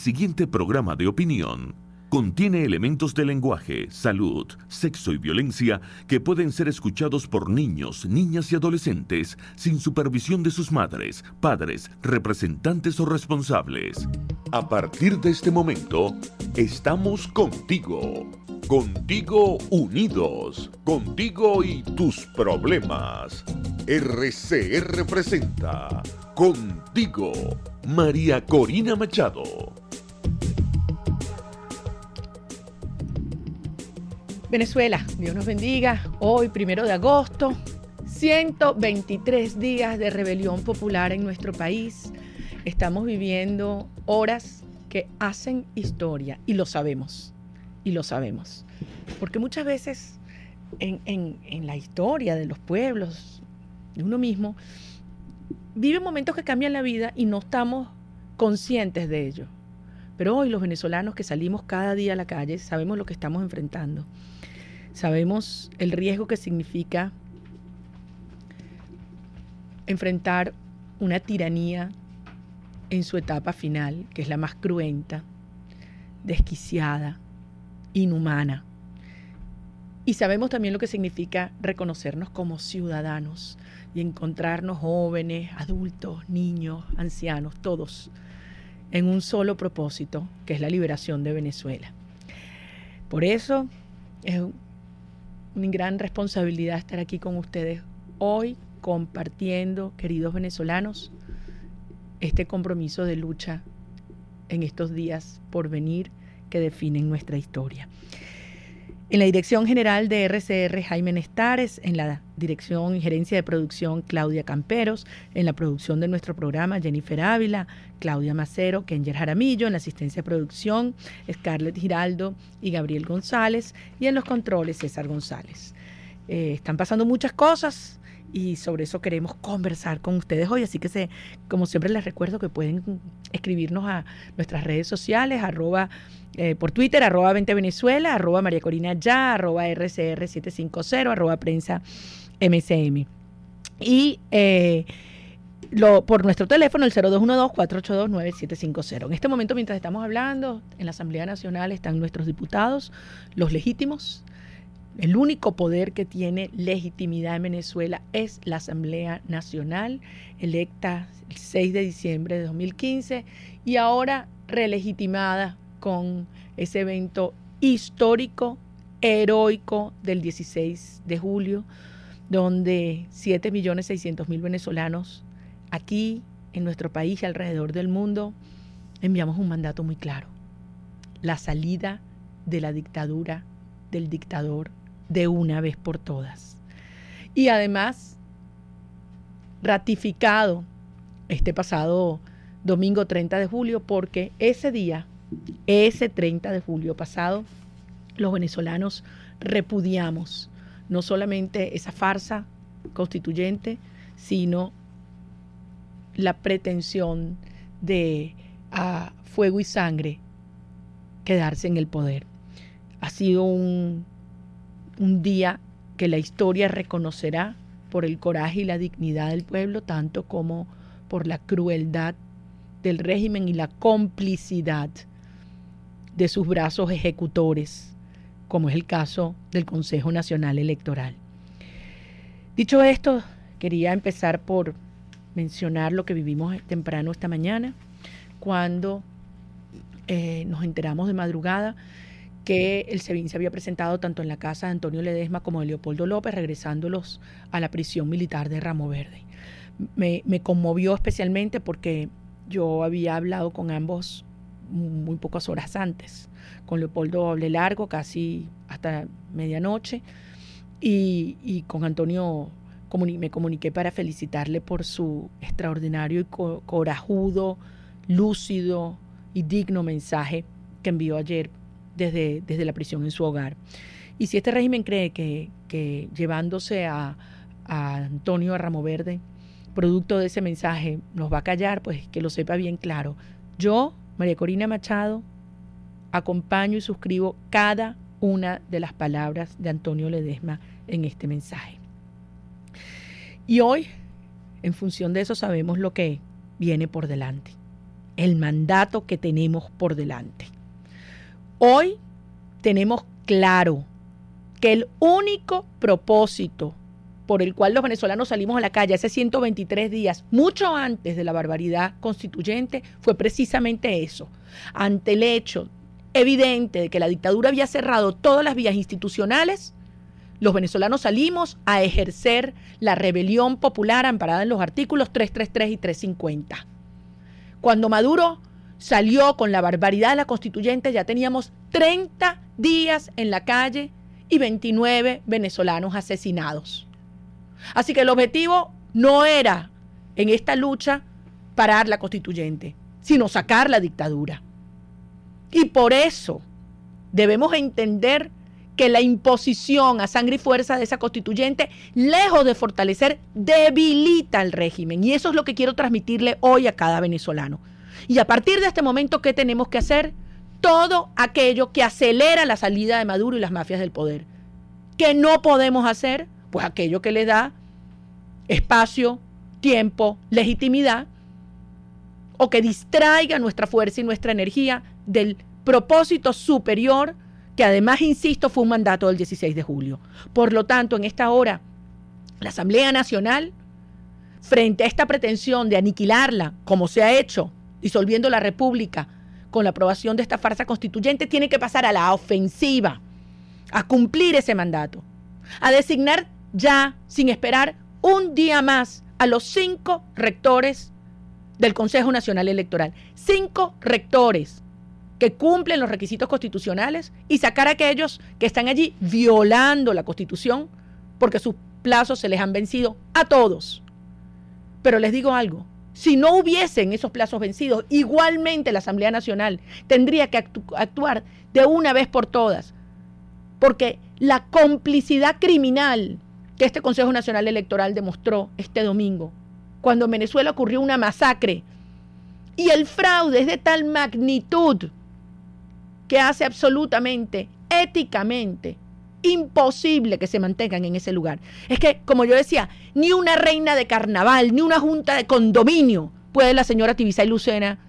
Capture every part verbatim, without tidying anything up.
siguiente programa de opinión contiene elementos de lenguaje, salud, sexo y violencia que pueden ser escuchados por niños, niñas y adolescentes sin supervisión de sus madres, padres, representantes o responsables. A partir de este momento, estamos contigo. Contigo unidos. Contigo y tus problemas. R C R presenta Contigo, María Corina Machado. Venezuela, Dios nos bendiga. Hoy, primero de agosto, ciento veintitrés días de rebelión popular en nuestro país. Estamos viviendo horas que hacen historia y lo sabemos, y lo sabemos. Porque muchas veces en, en, en la historia de los pueblos, de uno mismo, vive momentos que cambian la vida y no estamos conscientes de ello. Pero hoy los venezolanos que salimos cada día a la calle sabemos lo que estamos enfrentando. Sabemos el riesgo que significa enfrentar una tiranía en su etapa final, que es la más cruenta, desquiciada, inhumana. Y sabemos también lo que significa reconocernos como ciudadanos y encontrarnos jóvenes, adultos, niños, ancianos, todos en un solo propósito, que es la liberación de Venezuela. Por eso es una gran responsabilidad estar aquí con ustedes hoy, compartiendo, queridos venezolanos, este compromiso de lucha en estos días por venir que definen nuestra historia. En la dirección general de R C R, Jaime Nestares, en la dirección y gerencia de producción, Claudia Camperos, en la producción de nuestro programa, Jennifer Ávila, Claudia Macero, Kenger Jaramillo, en la asistencia de producción, Scarlett Giraldo y Gabriel González, y en los controles, César González. Eh, están pasando muchas cosas y sobre eso queremos conversar con ustedes hoy, así que se, como siempre les recuerdo que pueden escribirnos a nuestras redes sociales, arroba Eh, por Twitter, arroba veinte Venezuela, arroba María Corina Ya, arroba R C R setecientos cincuenta, arroba prensa M C M. Y eh, lo, por nuestro teléfono, el cero dos uno dos, cuatro ocho dos, nueve siete cinco cero. En este momento, mientras estamos hablando, en la Asamblea Nacional están nuestros diputados, los legítimos. El único poder que tiene legitimidad en Venezuela es la Asamblea Nacional, electa el seis de diciembre de dos mil quince y ahora relegitimada con ese evento histórico, heroico del dieciséis de julio, donde siete millones seiscientos mil venezolanos aquí en nuestro país y alrededor del mundo enviamos un mandato muy claro: la salida de la dictadura del dictador de una vez por todas. Y además ratificado este pasado domingo treinta de julio, porque ese día, ese treinta de julio pasado, los venezolanos repudiamos no solamente esa farsa constituyente, sino la pretensión de a fuego y sangre quedarse en el poder. Ha sido un, un día que la historia reconocerá por el coraje y la dignidad del pueblo, tanto como por la crueldad del régimen y la complicidad de sus brazos ejecutores, como es el caso del Consejo Nacional Electoral. Dicho esto, quería empezar por mencionar lo que vivimos temprano esta mañana, cuando eh, nos enteramos de madrugada que el SEBIN se había presentado tanto en la casa de Antonio Ledesma como de Leopoldo López, regresándolos a la prisión militar de Ramo Verde. Me, me conmovió especialmente porque yo había hablado con ambos muy pocas horas antes. Con Leopoldo hablé largo, casi hasta medianoche, y, y con Antonio comuni- me comuniqué para felicitarle por su extraordinario y co- corajudo, lúcido y digno mensaje que envió ayer desde, desde la prisión en su hogar. Y si este régimen cree que, que llevándose a, a Antonio a Ramo Verde, producto de ese mensaje, nos va a callar, pues que lo sepa bien claro. Yo, María Corina Machado, acompaño y suscribo cada una de las palabras de Antonio Ledesma en este mensaje. Y hoy, en función de eso, sabemos lo que viene por delante. el mandato que tenemos por delante. Hoy tenemos claro que el único propósito por el cual los venezolanos salimos a la calle hace ciento veintitrés días, mucho antes de la barbaridad constituyente, fue precisamente eso. Ante el hecho evidente de que la dictadura había cerrado todas las vías institucionales, los venezolanos salimos a ejercer la rebelión popular amparada en los artículos trescientos treinta y tres y trescientos cincuenta. Cuando Maduro salió con la barbaridad de la constituyente, ya teníamos treinta días en la calle y veintinueve venezolanos asesinados. Así que el objetivo no era en esta lucha parar la constituyente, sino sacar la dictadura. Y por eso debemos entender que la imposición a sangre y fuerza de esa constituyente, lejos de fortalecer, debilita al régimen. Y eso es lo que quiero transmitirle hoy a cada venezolano. Y a partir de este momento, ¿qué tenemos que hacer? Todo aquello que acelera la salida de Maduro y las mafias del poder. ¿Qué no podemos hacer? Pues aquello que le da espacio, tiempo, legitimidad, o que distraiga nuestra fuerza y nuestra energía del propósito superior, que además, insisto, fue un mandato del dieciséis de julio. Por lo tanto, en esta hora, la Asamblea Nacional, frente a esta pretensión de aniquilarla, como se ha hecho, disolviendo la República, con la aprobación de esta farsa constituyente, tiene que pasar a la ofensiva, a cumplir ese mandato, a designar ya, sin esperar un día más, a los cinco rectores del Consejo Nacional Electoral. Cinco rectores que cumplen los requisitos constitucionales y sacar a aquellos que están allí violando la Constitución porque sus plazos se les han vencido a todos. Pero les digo algo, si no hubiesen esos plazos vencidos, igualmente la Asamblea Nacional tendría que actu- actuar de una vez por todas, porque la complicidad criminal que este Consejo Nacional Electoral demostró este domingo, cuando en Venezuela ocurrió una masacre, y el fraude es de tal magnitud que hace absolutamente, éticamente, imposible que se mantengan en ese lugar. Es que, como yo decía, ni una reina de carnaval, ni una junta de condominio puede la señora Tibisay Lucena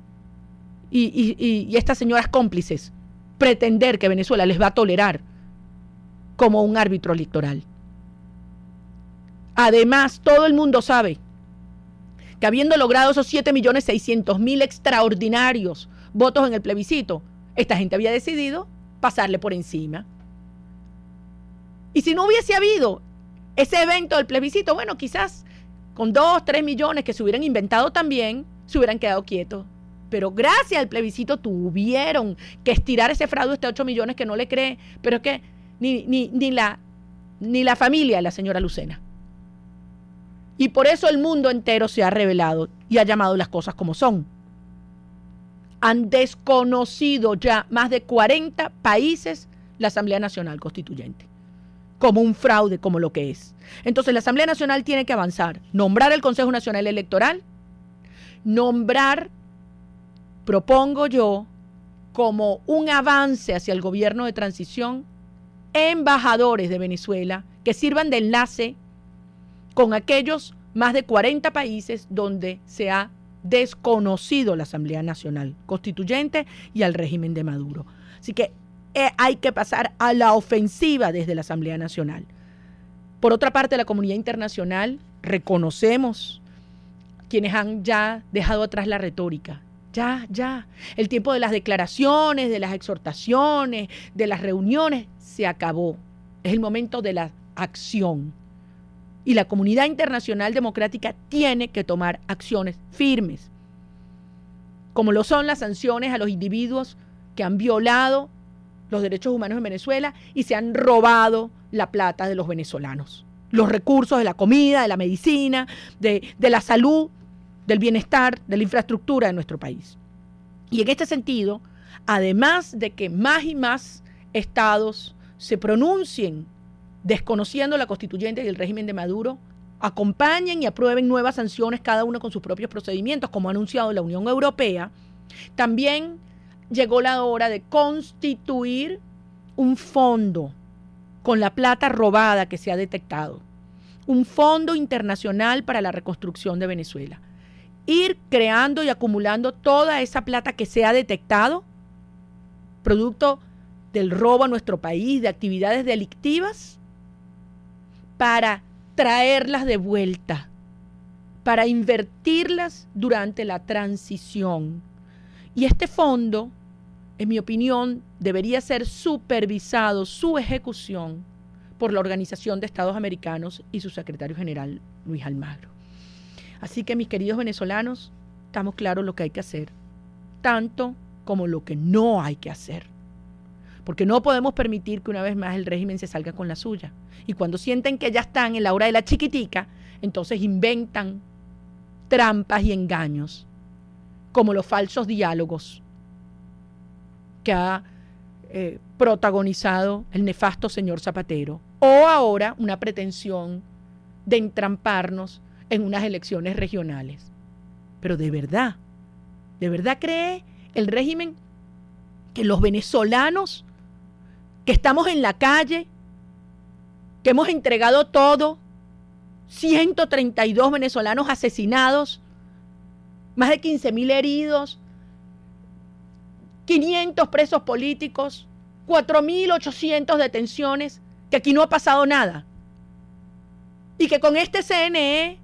y, y, y, y estas señoras cómplices pretender que Venezuela les va a tolerar como un árbitro electoral. Además, todo el mundo sabe que habiendo logrado esos siete millones seiscientos mil extraordinarios votos en el plebiscito, esta gente había decidido pasarle por encima. Y si no hubiese habido ese evento del plebiscito, bueno, quizás con dos, tres millones que se hubieran inventado también, se hubieran quedado quietos. Pero gracias al plebiscito tuvieron que estirar ese fraude hasta ocho millones que no le cree, pero es que ni, ni, ni, la, ni la familia de la señora Lucena. Y por eso el mundo entero se ha revelado y ha llamado las cosas como son. Han desconocido ya más de cuarenta países la Asamblea Nacional Constituyente como un fraude, como lo que es. Entonces la Asamblea Nacional tiene que avanzar, nombrar el Consejo Nacional Electoral, nombrar, propongo yo, como un avance hacia el gobierno de transición, embajadores de Venezuela que sirvan de enlace con aquellos más de cuarenta países donde se ha desconocido la Asamblea Nacional Constituyente y al régimen de Maduro. Así que eh, hay que pasar a la ofensiva desde la Asamblea Nacional. Por otra parte, la comunidad internacional, reconocemos quienes han ya dejado atrás la retórica. Ya, ya. El tiempo de las declaraciones, de las exhortaciones, de las reuniones, se acabó. Es el momento de la acción. Y la comunidad internacional democrática tiene que tomar acciones firmes, como lo son las sanciones a los individuos que han violado los derechos humanos en Venezuela y se han robado la plata de los venezolanos, los recursos de la comida, de la medicina, de, de la salud, del bienestar, de la infraestructura de nuestro país. Y en este sentido, además de que más y más estados se pronuncien desconociendo la constituyente y el régimen de Maduro, acompañen y aprueben nuevas sanciones, cada uno con sus propios procedimientos, como ha anunciado la Unión Europea, también llegó la hora de constituir un fondo con la plata robada que se ha detectado, un fondo internacional para la reconstrucción de Venezuela. ir creando y acumulando toda esa plata que se ha detectado, producto del robo a nuestro país, de actividades delictivas, para traerlas de vuelta, para invertirlas durante la transición. Y este fondo, en mi opinión, debería ser supervisado, su ejecución, por la Organización de Estados Americanos y su secretario general, Luis Almagro. Así que, mis queridos venezolanos, estamos claros lo que hay que hacer, tanto como lo que no hay que hacer. Porque no podemos permitir que una vez más el régimen se salga con la suya. Y cuando sienten que ya están en la hora de la chiquitica, entonces inventan trampas y engaños, como los falsos diálogos que ha eh, protagonizado el nefasto señor Zapatero, o ahora una pretensión de entramparnos en unas elecciones regionales. Pero de verdad, ¿de verdad cree el régimen que los venezolanos que estamos en la calle, que hemos entregado todo, ciento treinta y dos venezolanos asesinados, más de quince mil heridos, quinientos presos políticos, cuatro mil ochocientas detenciones, que aquí no ha pasado nada? Y que con este C N E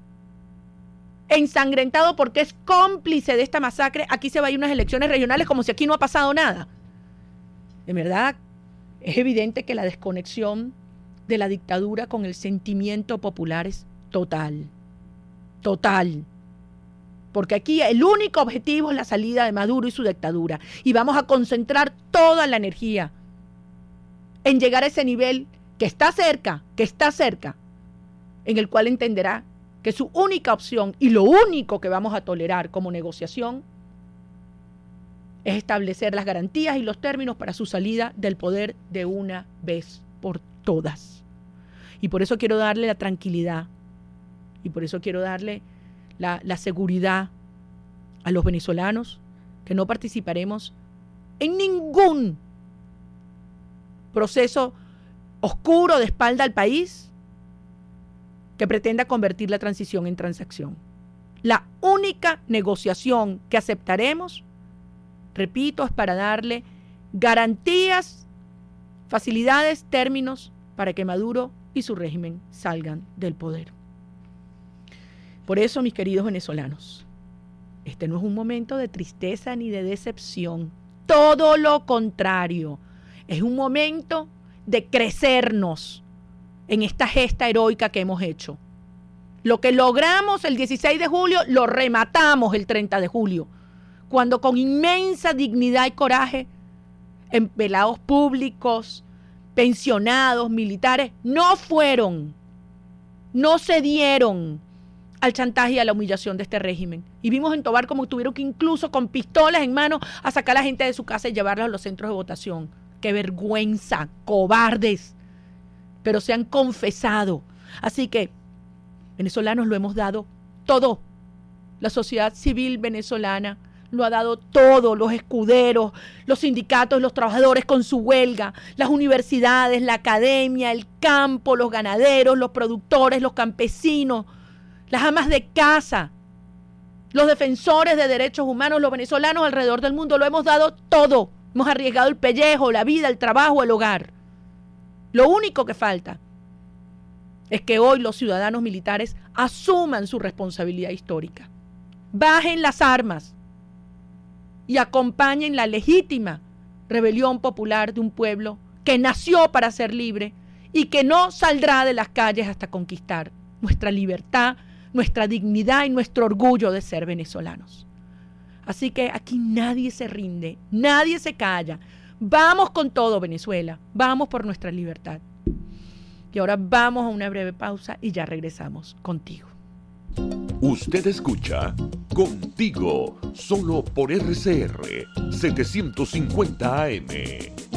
ensangrentado porque es cómplice de esta masacre, aquí se va a ir unas elecciones regionales como si aquí no ha pasado nada. De verdad, es evidente que la desconexión de la dictadura con el sentimiento popular es total, total. Porque aquí el único objetivo es la salida de Maduro y su dictadura. Y vamos a concentrar toda la energía en llegar a ese nivel que está cerca, que está cerca, en el cual entenderá que su única opción y lo único que vamos a tolerar como negociación es establecer las garantías y los términos para su salida del poder de una vez por todas. Y por eso quiero darle la tranquilidad y por eso quiero darle la, la seguridad a los venezolanos que no participaremos en ningún proceso oscuro de espalda al país que pretenda convertir la transición en transacción. La única negociación que aceptaremos, repito, es para darle garantías, facilidades, términos para que Maduro y su régimen salgan del poder. Por eso, mis queridos venezolanos, este no es un momento de tristeza ni de decepción. Todo lo contrario. Es un momento de crecernos en esta gesta heroica que hemos hecho. Lo que logramos el dieciséis de julio, lo rematamos el treinta de julio, cuando con inmensa dignidad y coraje, empleados públicos, pensionados, militares, no fueron, no cedieron al chantaje y a la humillación de este régimen. Y vimos en Tobar como tuvieron que incluso con pistolas en mano a sacar a la gente de su casa y llevarlos a los centros de votación. ¡Qué vergüenza! ¡Cobardes! Pero se han confesado. Así que, venezolanos, lo hemos dado todo. La sociedad civil venezolana lo ha dado todo, los escuderos, los sindicatos, los trabajadores con su huelga, las universidades, la academia, el campo, los ganaderos, los productores, los campesinos, las amas de casa, los defensores de derechos humanos, los venezolanos alrededor del mundo, lo hemos dado todo. Hemos arriesgado el pellejo, la vida, el trabajo, el hogar. Lo único que falta es que hoy los ciudadanos militares asuman su responsabilidad histórica, bajen las armas y acompañen la legítima rebelión popular de un pueblo que nació para ser libre y que no saldrá de las calles hasta conquistar nuestra libertad, nuestra dignidad y nuestro orgullo de ser venezolanos. Así que aquí nadie se rinde, nadie se calla. Vamos con todo, Venezuela, vamos por nuestra libertad. Y ahora vamos a una breve pausa y ya regresamos contigo. Usted escucha Contigo, solo por R C R setecientos cincuenta A M.